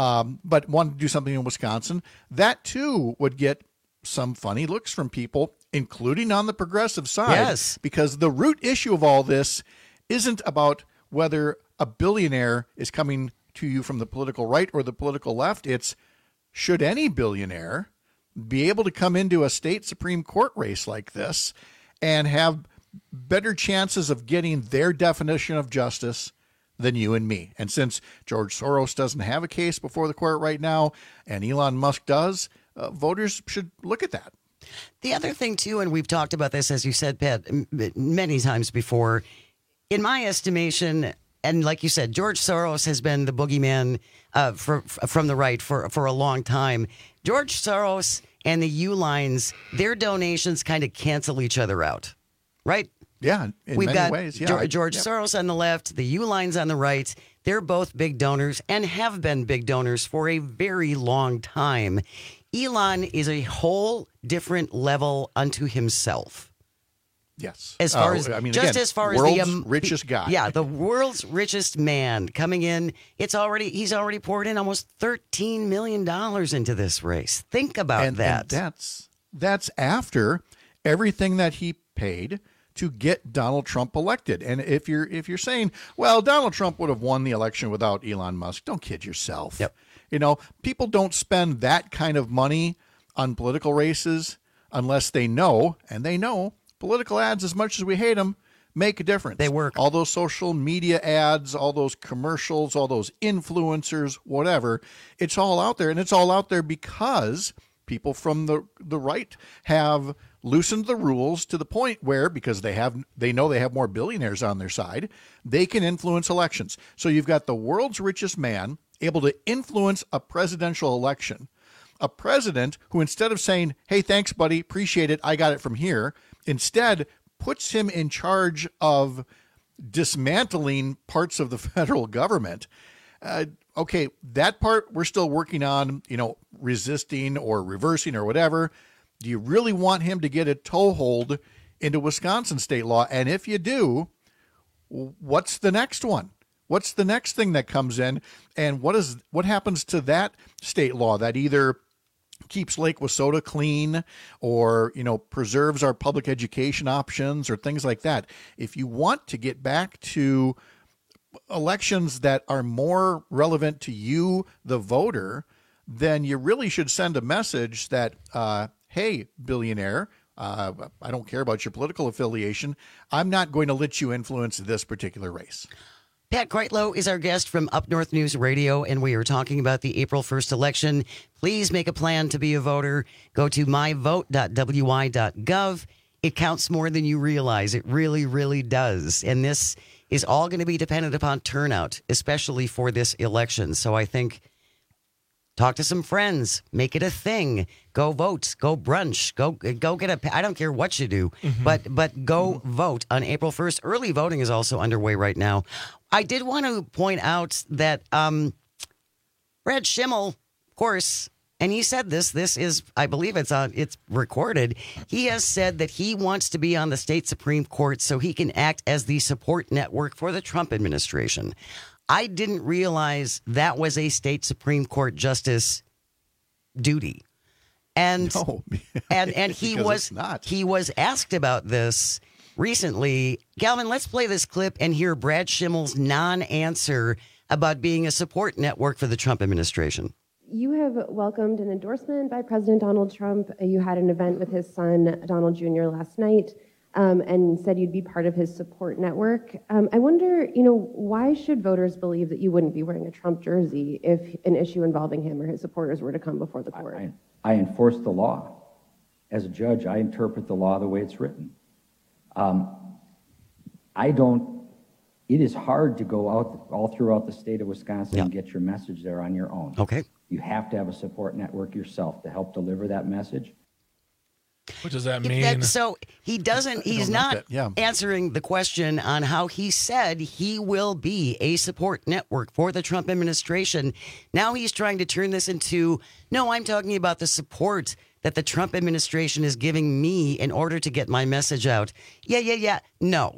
But wanted to do something in Wisconsin, that too would get some funny looks from people, including on the progressive side. Yes. Because the root issue of all this isn't about whether a billionaire is coming to you from the political right or the political left. It's, should any billionaire be able to come into a state Supreme Court race like this and have better chances of getting their definition of justice than you and me? And since George Soros doesn't have a case before the court right now, and Elon Musk does, voters should look at that. The other thing, too, and we've talked about this, as you said, Pat, many times before, in my estimation, and like you said, George Soros has been the boogeyman from the right for a long time. George Soros and the U-Lines, their donations kind of cancel each other out, right? Yeah, in We've many got ways. Yeah. George Soros on the left, the U-Lines on the right. They're both big donors and have been big donors for a very long time. Elon is a whole different level unto himself. Yes. As far as, as far as world's richest guy. Yeah, the world's richest man coming in. He's already poured in almost $13 million into this race. Think about that. And that's after everything that he paid to get Donald Trump elected. And if you're saying, well, Donald Trump would have won the election without Elon Musk, don't kid yourself. Yep. People don't spend that kind of money on political races unless they know, and they know, political ads, as much as we hate them, make a difference. They work. All those social media ads, all those commercials, all those influencers, whatever, it's all out there. And it's all out there because people from the right have loosened the rules to the point where, because they know they have more billionaires on their side, they can influence elections. So you've got the world's richest man able to influence a presidential election. A president who, instead of saying, hey, thanks, buddy, appreciate it, I got it from here, instead puts him in charge of dismantling parts of the federal government. Okay, that part we're still working on, resisting or reversing or whatever. Do you really want him to get a toehold into Wisconsin state law? And if you do, what's the next one? What's the next thing that comes in? And what happens to that state law that either keeps Lake Wissota clean or, preserves our public education options or things like that? If you want to get back to elections that are more relevant to you, the voter, then you really should send a message that, hey, billionaire, I don't care about your political affiliation. I'm not going to let you influence this particular race. Pat Kreitlow is our guest from Up North News Radio, and we are talking about the April 1st election. Please make a plan to be a voter. Go to myvote.wi.gov. It counts more than you realize. It really, really does. And this is all going to be dependent upon turnout, especially for this election. So I think talk to some friends, make it a thing. Go vote, go brunch, go get I don't care what you do, but go vote on April 1st. Early voting is also underway right now. I did want to point out that Brad Schimmel, of course, and he said this is, I believe it's recorded. He has said that he wants to be on the state Supreme Court so he can act as the support network for the Trump administration. I didn't realize that was a state Supreme Court justice duty. And no, and he was asked about this recently. Galvin, let's play this clip and hear Brad Schimmel's non-answer about being a support network for the Trump administration. You have welcomed an endorsement by President Donald Trump. You had an event with his son, Donald Jr., last night. and said you'd be part of his support network. I wonder, why should voters believe that you wouldn't be wearing a Trump jersey if an issue involving him or his supporters were to come before the court? I enforce the law. As a judge, I interpret the law the way it's written. It is hard to go out all throughout the state of Wisconsin and get your message there on your own. Okay. You have to have a support network yourself to help deliver that message. What does that mean? So he's not answering the question on how he said he will be a support network for the Trump administration. Now he's trying to turn this into, no, I'm talking about the support that the Trump administration is giving me in order to get my message out. Yeah. No.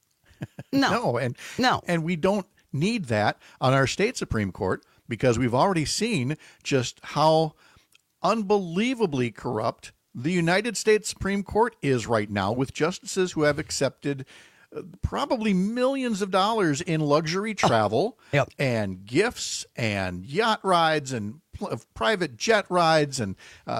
And we don't need that on our state Supreme Court, because we've already seen just how unbelievably corrupt the United States Supreme Court is right now, with justices who have accepted probably millions of dollars in luxury travel and gifts and yacht rides and private jet rides and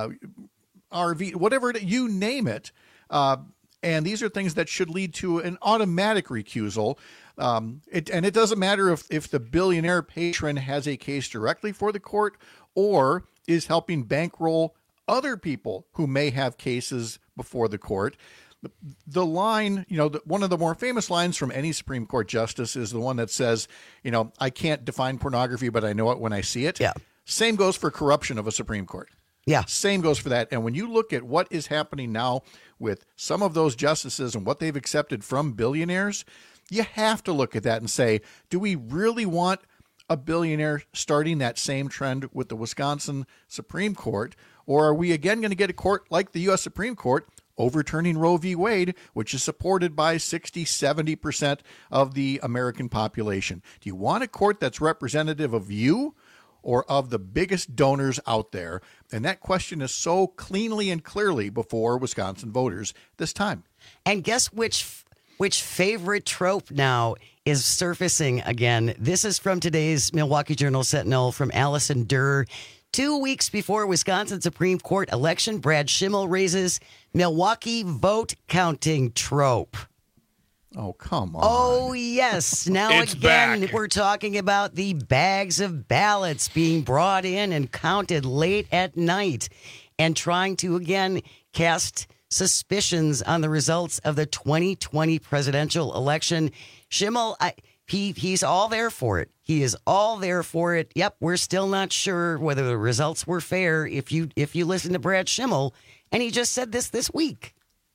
RV, whatever, you name it. And these are things that should lead to an automatic recusal. It doesn't matter if the billionaire patron has a case directly for the court or is helping bankroll other people who may have cases before the court. The line, one of the more famous lines from any Supreme Court justice is the one that says, I can't define pornography, but I know it when I see it. Yeah. Same goes for corruption of a Supreme Court. Yeah. Same goes for that. And when you look at what is happening now with some of those justices and what they've accepted from billionaires, you have to look at that and say, do we really want a billionaire starting that same trend with the Wisconsin Supreme Court? Or are we again going to get a court like the U.S. Supreme Court overturning Roe v. Wade, which is supported by 60-70% of the American population? Do you want a court that's representative of you or of the biggest donors out there? And that question is so cleanly and clearly before Wisconsin voters this time. And guess which favorite trope now is surfacing again? This is from today's Milwaukee Journal-Sentinel from Allison Durr. 2 weeks before Wisconsin Supreme Court election, Brad Schimmel raises Milwaukee vote counting trope. Oh, come on. Oh, yes. Now again, we're talking about the bags of ballots being brought in and counted late at night and trying to, again, cast suspicions on the results of the 2020 presidential election. Schimmel, he's all there for it. He is all there for it. Yep, we're still not sure whether the results were fair if you listen to Brad Schimmel, and he just said this week.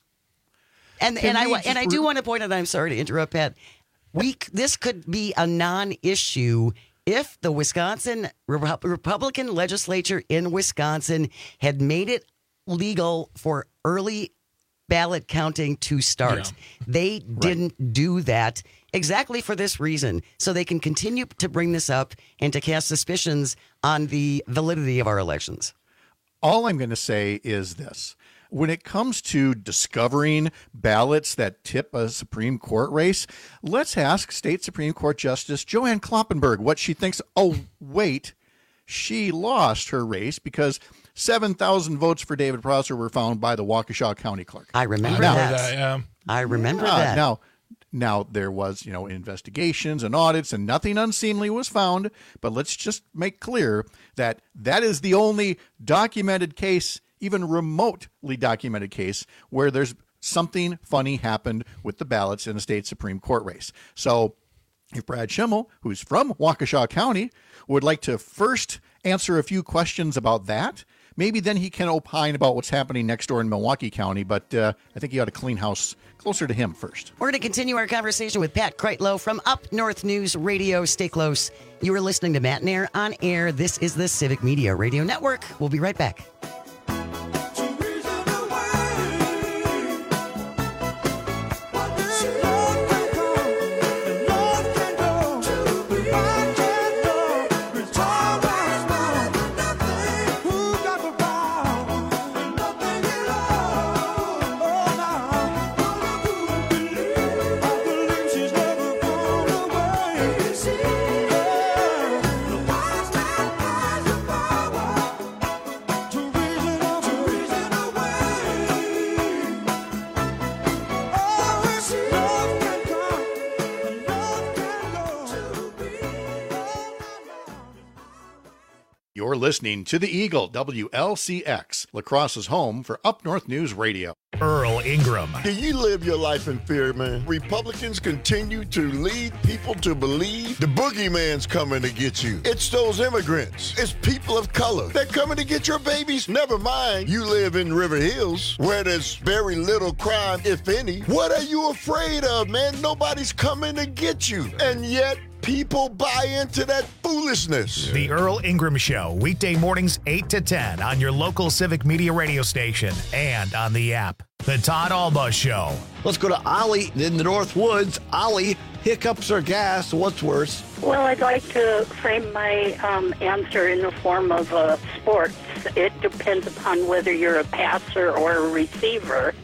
And I do want to point out, I'm sorry to interrupt, Pat. This could be a non-issue if the Wisconsin Republican legislature in Wisconsin had made it legal for early ballot counting to start. Yeah. They didn't do that exactly for this reason, so they can continue to bring this up and to cast suspicions on the validity of our elections. All I'm going to say is this. When it comes to discovering ballots that tip a Supreme Court race, let's ask State Supreme Court Justice Joanne Kloppenburg what she thinks. Oh, wait, she lost her race because 7,000 votes for David Prosser were found by the Waukesha County Clerk. I remember that. I remember that. Now there was, investigations and audits and nothing unseemly was found. But let's just make clear that is the only documented case, even remotely documented case, where there's something funny happened with the ballots in the state Supreme Court race. So if Brad Schimmel, who's from Waukesha County, would like to first answer a few questions about that, maybe then he can opine about what's happening next door in Milwaukee County. But I think he ought to clean house closer to him first. We're going to continue our conversation with Pat Kreitlow from Up North News Radio. Stay close. You are listening to Matt and Air on Air. This is the Civic Media Radio Network. We'll be right back. You're listening to the Eagle, WLCX, La Crosse's home for Up North News Radio. Earl Ingram. Do you live your life in fear, man? Republicans continue to lead people to believe the boogeyman's coming to get you. It's those immigrants. It's people of color. They're coming to get your babies. Never mind, you live in River Hills, where there's very little crime, if any. What are you afraid of, man? Nobody's coming to get you. And yet, people buy into that foolishness. The Earl Ingram Show, weekday mornings 8 to 10 on your local Civic Media radio station and on the app. The Todd Alba Show. Let's go to Ollie in the North Woods. Ollie, hiccups or gas? What's worse? Well, I'd like to frame my answer in the form of sports. It depends upon whether you're a passer or a receiver.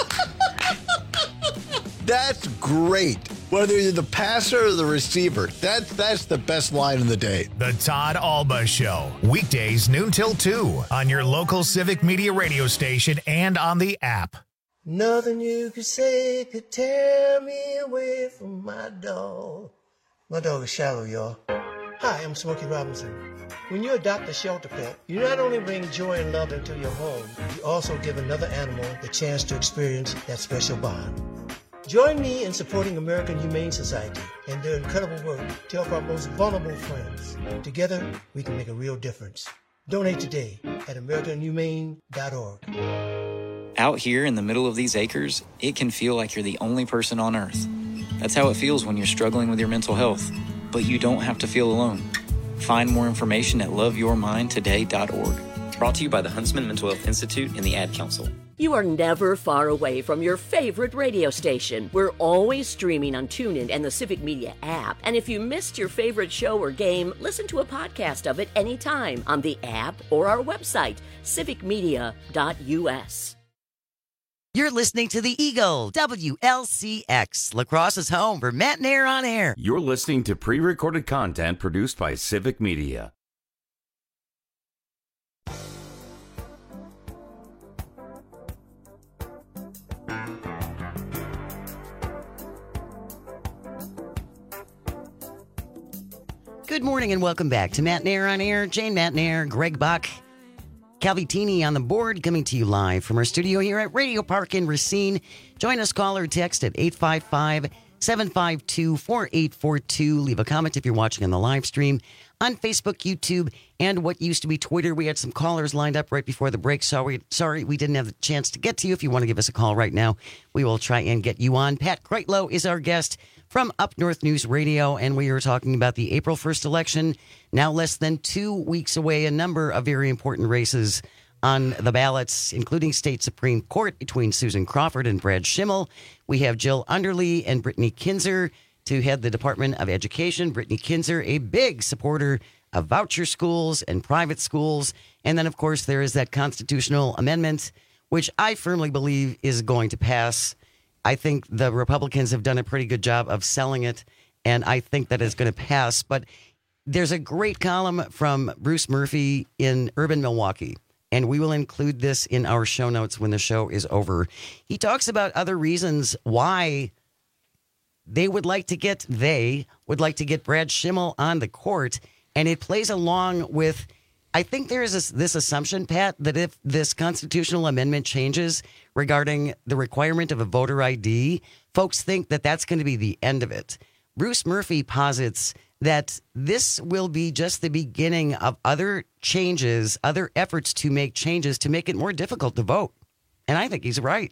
That's great. Whether you're the passer or the receiver, that's the best line of the day. The Todd Alba Show, weekdays noon till 2 on your local Civic Media radio station and on the app. Nothing you could say could tear me away from my dog. My dog is Shallow, y'all. Hi, I'm Smokey Robinson. When you adopt a shelter pet, you not only bring joy and love into your home, you also give another animal the chance to experience that special bond. Join me in supporting American Humane Society and their incredible work to help our most vulnerable friends. Together, we can make a real difference. Donate today at AmericanHumane.org. Out here in the middle of these acres, it can feel like you're the only person on Earth. That's how it feels when you're struggling with your mental health. But you don't have to feel alone. Find more information at loveyourmindtoday.org. Brought to you by the Huntsman Mental Health Institute and the Ad Council. You are never far away from your favorite radio station. We're always streaming on TuneIn and the Civic Media app. And if you missed your favorite show or game, listen to a podcast of it anytime on the app or our website, civicmedia.us. You're listening to the Eagle, WLCX, La Crosse's home for Matt Nair on Air. You're listening to pre-recorded content produced by Civic Media. Good morning and welcome back to Matt Nair on Air. Jane Matt Nair, Greg Buck, Calvitini on the board, coming to you live from our studio here at Radio Park in Racine. Join us, call or text at 855-752-4842. Leave a comment if you're watching on the live stream on Facebook, YouTube, and what used to be Twitter. We had some callers lined up right before the break. Sorry we didn't have the chance to get to you. If you want to give us a call right now, we will try and get you on. Pat Kreitlow is our guest from Up North News Radio, and we were talking about the April 1st election, now less than 2 weeks away. A number of very important races on the ballots, including state Supreme Court between Susan Crawford and Brad Schimmel. We have Jill Underly and Brittany Kinzer to head the Department of Education. Brittany Kinzer, a big supporter of voucher schools and private schools. And then, of course, there is that constitutional amendment, which I firmly believe is going to pass. I think the Republicans have done a pretty good job of selling it, and I think that it's going to pass. But there's a great column from Bruce Murphy in Urban Milwaukee, and we will include this in our show notes when the show is over. He talks about other reasons why they would like to get Brad Schimmel on the court, and it plays along with, I think there is this assumption, Pat, that if this constitutional amendment changes regarding the requirement of a voter ID, folks think that that's going to be the end of it. Bruce Murphy posits that this will be just the beginning of other changes, other efforts to make changes to make it more difficult to vote. And I think he's right.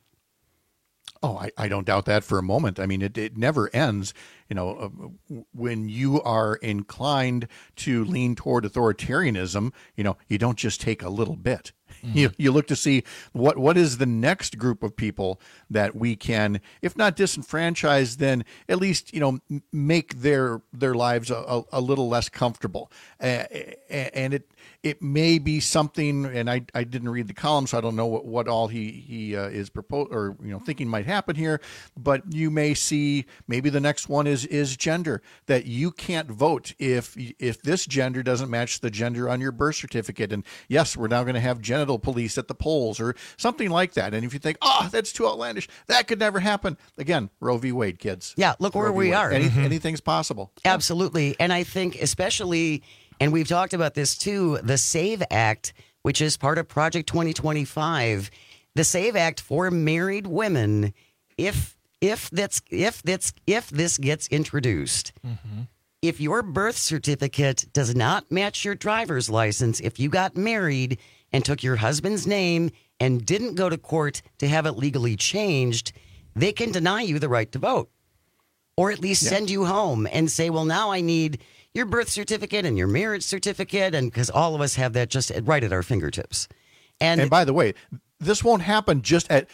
Oh, I don't doubt that for a moment. I mean, it never ends. You know, when you are inclined to lean toward authoritarianism, you know, you don't just take a little bit. Mm-hmm. You look to see what is the next group of people that we can, if not disenfranchise, then at least, you know, make their lives a little less comfortable. And it may be something, and I didn't read the column, so I don't know what all he is proposing or, you know, thinking might happen here. But you may see maybe the next one is gender, that you can't vote if this gender doesn't match the gender on your birth certificate. And yes, we're now going to have genital police at the polls or something like that. And if you think, that's too outlandish, that could never happen. Again, Roe v. Wade, kids. Yeah, look where we are. Anything's possible. Absolutely. And I think especially And we've talked about this too, the SAVE Act, which is part of Project 2025. The SAVE Act for married women, if this gets introduced. Mm-hmm. If your birth certificate does not match your driver's license, if you got married and took your husband's name and didn't go to court to have it legally changed, they can deny you the right to vote. Or at least send you home and say, well, now I need your birth certificate and your marriage certificate, and because all of us have that just right at our fingertips. And by the way, this won't happen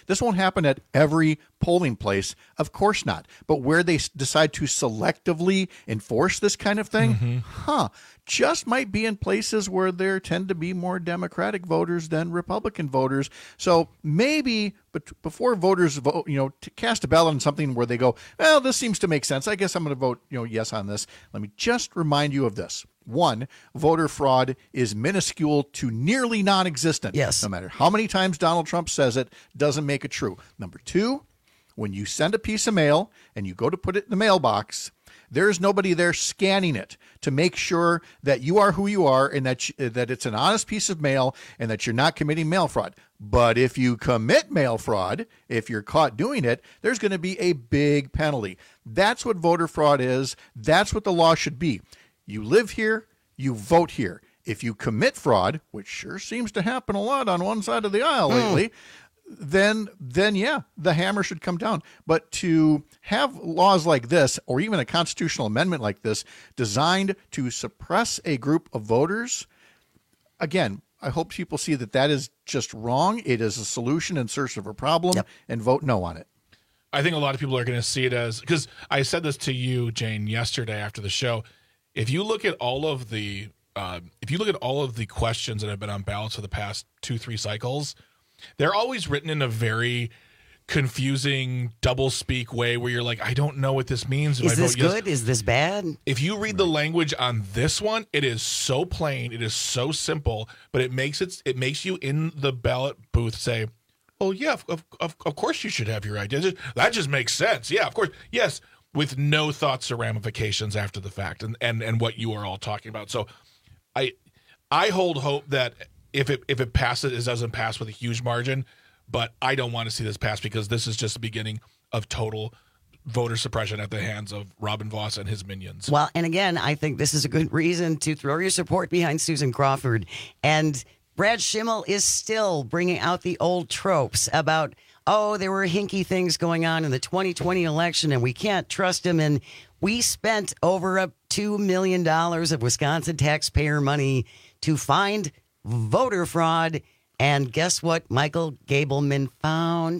at every polling place. Of course not. But where they decide to selectively enforce this kind of thing, just might be in places where there tend to be more Democratic voters than Republican voters. So maybe before voters vote, to cast a ballot on something where they go, well, this seems to make sense, I guess I'm going to vote, yes on this. Let me just remind you of this. One, voter fraud is minuscule to nearly non-existent. Yes. No matter how many times Donald Trump says it, doesn't make it true. Number two, when you send a piece of mail and you go to put it in the mailbox, there's nobody there scanning it to make sure that you are who you are and that it's an honest piece of mail and that you're not committing mail fraud. But if you commit mail fraud, if you're caught doing it, there's going to be a big penalty. That's what voter fraud is. That's what the law should be. You live here, you vote here. If you commit fraud, which sure seems to happen a lot on one side of the aisle lately, then yeah, the hammer should come down. But to have laws like this, or even a constitutional amendment like this, designed to suppress a group of voters, again, I hope people see that is just wrong. It is a solution in search of a problem, and vote no on it. I think a lot of people are going to see it as, because I said this to you, Jane, yesterday after the show. If you look at all of the questions that have been on ballots for the past 2-3 cycles, they're always written in a very confusing double-speak way where you're like, I don't know what this means. Is this good? Is this bad? If you read the language on this one, it is so plain, it is so simple, but it makes you in the ballot booth say, oh yeah, of course you should have your idea. That just makes sense. Yeah, of course. Yes. With no thoughts or ramifications after the fact, and what you are all talking about. So, I hold hope that if it passes, it doesn't pass with a huge margin. But I don't want to see this pass because this is just the beginning of total voter suppression at the hands of Robin Vos and his minions. Well, and again, I think this is a good reason to throw your support behind Susan Crawford. And Brad Schimmel is still bringing out the old tropes about, oh, there were hinky things going on in the 2020 election and we can't trust him. And we spent over $2 million of Wisconsin taxpayer money to find voter fraud. And guess what Michael Gableman found?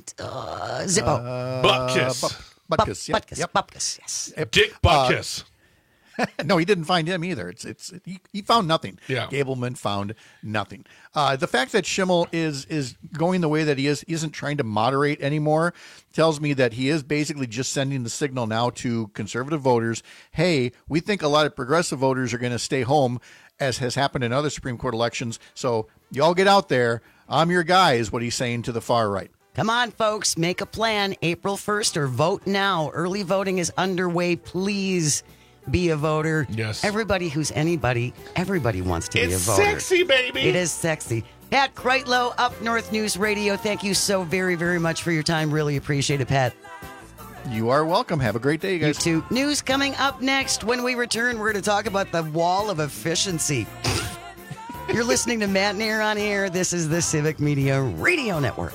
Zippo. Butkus. Butkus, yeah. Butkus, yep. Butkus, yes. Dick Butkus. No, he didn't find him either. He found nothing. Yeah. Gableman found nothing. The fact that Schimmel is going the way that he isn't trying to moderate anymore, tells me that he is basically just sending the signal now to conservative voters, hey, we think a lot of progressive voters are going to stay home, as has happened in other Supreme Court elections. So y'all get out there. I'm your guy, is what he's saying to the far right. Come on, folks, make a plan. April 1st or vote now. Early voting is underway. Please be a voter. Yes. Everybody who's anybody, everybody wants to be a voter. It's sexy, baby. It is sexy. Pat Kreitlow, Up North News Radio. Thank you so very, very much for your time. Really appreciate it, Pat. You are welcome. Have a great day, you guys. You too. News coming up next. When we return, we're going to talk about the wall of efficiency. You're listening to Matt Nair on Air. This is the Civic Media Radio Network.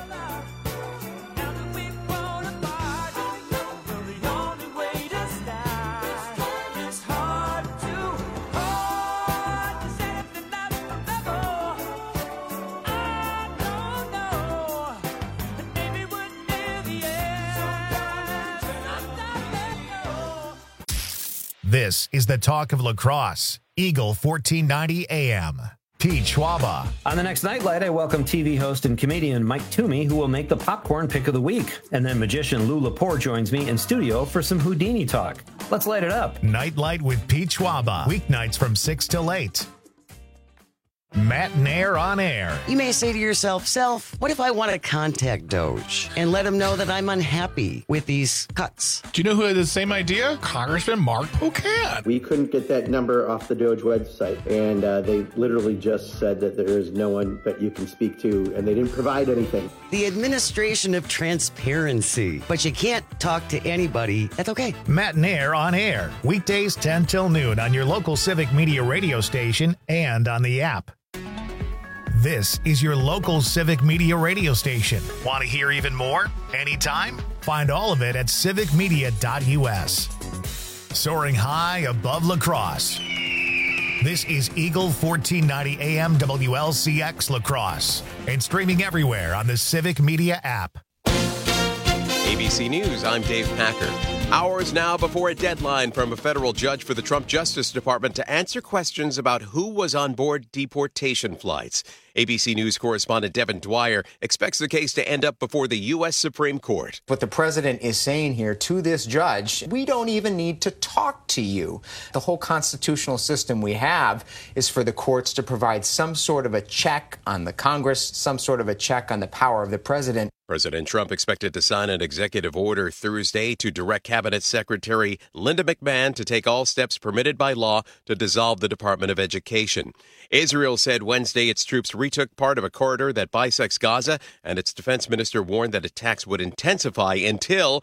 This is the talk of La Crosse. Eagle 1490 AM. Pete Schwaba. On the next Nightlight, I welcome TV host and comedian Mike Toomey, who will make the popcorn pick of the week. And then magician Lou Lepore joins me in studio for some Houdini talk. Let's light it up. Nightlight with Pete Schwaba. Weeknights from 6 till 8. Matt Nair on air. You may say to yourself, Self, what if I want to contact Doge and let him know that I'm unhappy with these cuts? Do you know who had the same idea? Congressman Mark Pocan. We couldn't get that number off the Doge website, and they literally just said that there is no one that you can speak to, and they didn't provide anything. The administration of transparency. But you can't talk to anybody. That's okay. Matt Nair on air. Weekdays 10 till noon on your local Civic Media radio station and on the app. This is your local Civic Media radio station. Want to hear even more? Anytime? Find all of it at civicmedia.us. Soaring high above La Crosse. This is Eagle 1490 AM WLCX La Crosse and streaming everywhere on the Civic Media app. ABC News, I'm Dave Packer. Hours now before a deadline from a federal judge for the Trump Justice Department to answer questions about who was on board deportation flights. ABC News correspondent Devin Dwyer expects the case to end up before the U.S. Supreme Court. What the president is saying here to this judge, we don't even need to talk to you. The whole constitutional system we have is for the courts to provide some sort of a check on the Congress, some sort of a check on the power of the president. President Trump expected to sign an executive order Thursday to direct Cabinet Secretary Linda McMahon to take all steps permitted by law to dissolve the Department of Education. Israel said Wednesday its troops retook part of a corridor that bisects Gaza, and its defense minister warned that attacks would intensify until